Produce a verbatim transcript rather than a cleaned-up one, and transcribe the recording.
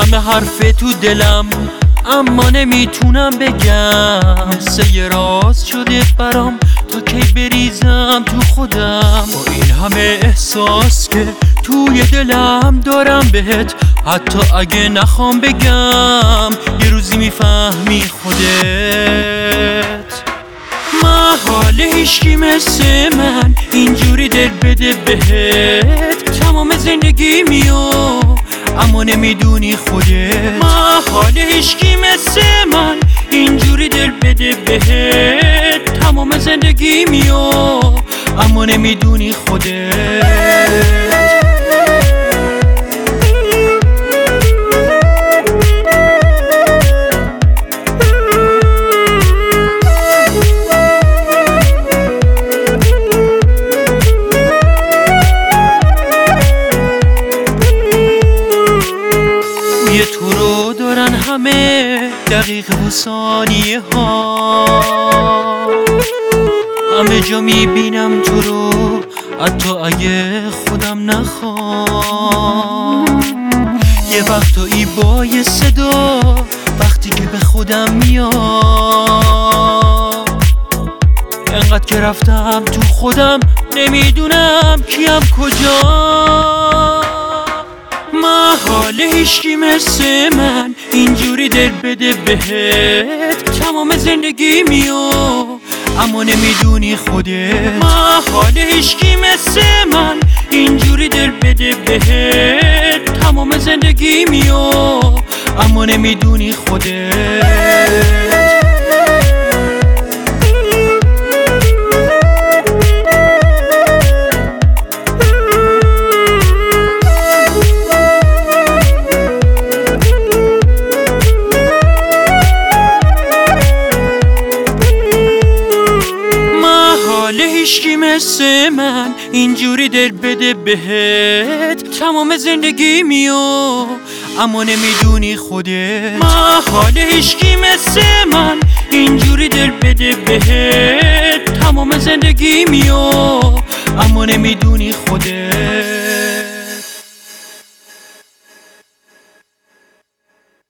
همه حرف تو دلم اما نمیتونم بگم، قصه یه راز شده برام تا کی بریزم تو خودم. با این همه احساس که توی دلم دارم بهت، حتی اگه نخوام بگم یه روزی میفهمی خودت. محال هیچکی مثل من اینجوری دل بده بهت، تمام زندگی میو اما نمیدونی خودت. محال هیچکی مثل من اینجوری دل بده بهت، تمام زندگی میو اما نمیدونی خودت. یه تو رو دارن همه دقیقه و ثانیه ها، همه جا میبینم تو رو حتی اگه خودم نخوام. یه وقتایی با یه صدا وقتی که به خودم میاد، انقدر که رفتم تو خودم نمیدونم کیم کجا. محال هیچکی مثل من اینجوری دل بده بهت، تمام زندگی میو اما نمیدونی خودت. محال هیچکی مثل من اینجوری دل بده بهت، تمام زندگی میو اما نمیدونی خودت. هیچکی مثل من اینجوری دل بده بهت، تمام زندگی میو اما نمیدونی خودت. محال هیچکی مثل من اینجوری دل بده بهت، تمام زندگی میو اما نمیدونی خودت.